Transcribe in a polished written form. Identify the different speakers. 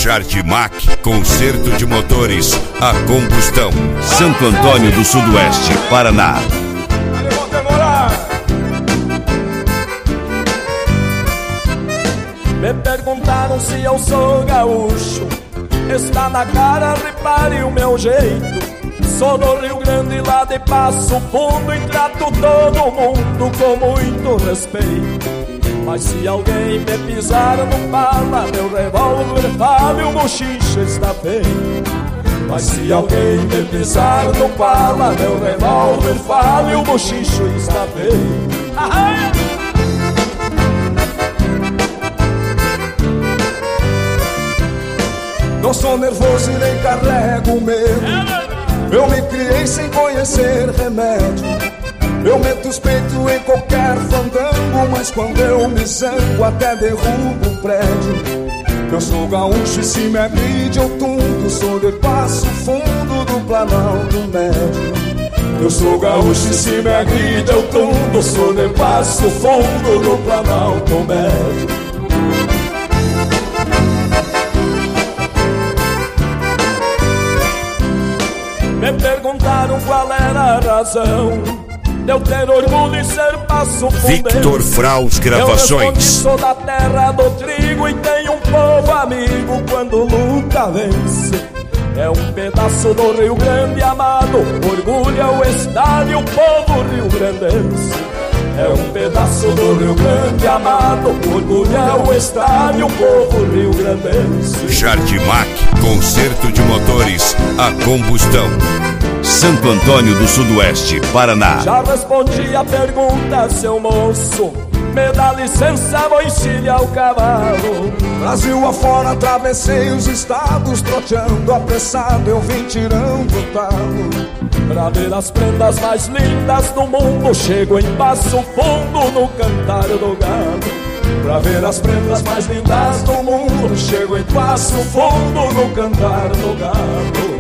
Speaker 1: Jardimac, conserto de motores a combustão. Santo Antônio do Sudoeste, Paraná.
Speaker 2: Me perguntaram se eu sou gaúcho. Está na cara, repare o meu jeito. Sou do Rio Grande, lá de Passo Fundo, e trato todo mundo com muito respeito. Mas se alguém me pisar no pala, meu revólver fala e o bochicho está feio. Mas se alguém me pisar no pala, meu revólver fala e o bochicho está feio.
Speaker 3: Não sou nervoso e nem carrego medo. Eu me criei sem conhecer remédio. Eu meto os peitos em qualquer fandango, mas quando eu me zango até derrubo um prédio. Eu sou gaúcho e se me agride eu tundo. Sou de Passo Fundo do Planalto Médio. Eu sou gaúcho e se me agride eu tundo. Sou de Passo Fundo do Planalto Médio.
Speaker 2: Me perguntaram qual era a razão de eu ter orgulho em ser Passo Fundense.
Speaker 1: Victor Fraus Gravações.
Speaker 2: Eu respondi, sou da terra do trigo e tenho um povo amigo quando luta vence. É um pedaço do Rio Grande amado, orgulha o estado e o povo rio-grandense. É um pedaço do Rio Grande amado, orgulha o estado e o povo rio-grandense.
Speaker 1: Jardimac, conserto de motores a combustão. Santo Antônio do Sudoeste, Paraná.
Speaker 2: Já respondi a pergunta, seu moço. Me dá licença, vou encilhar o cavalo.
Speaker 3: Brasil afora, atravessei os estados, troteando apressado, eu vim tirando o talo.
Speaker 2: Pra ver as prendas mais lindas do mundo, chego em Passo Fundo no cantar do galo. Pra ver as prendas mais lindas do mundo, chego em Passo Fundo no cantar do galo.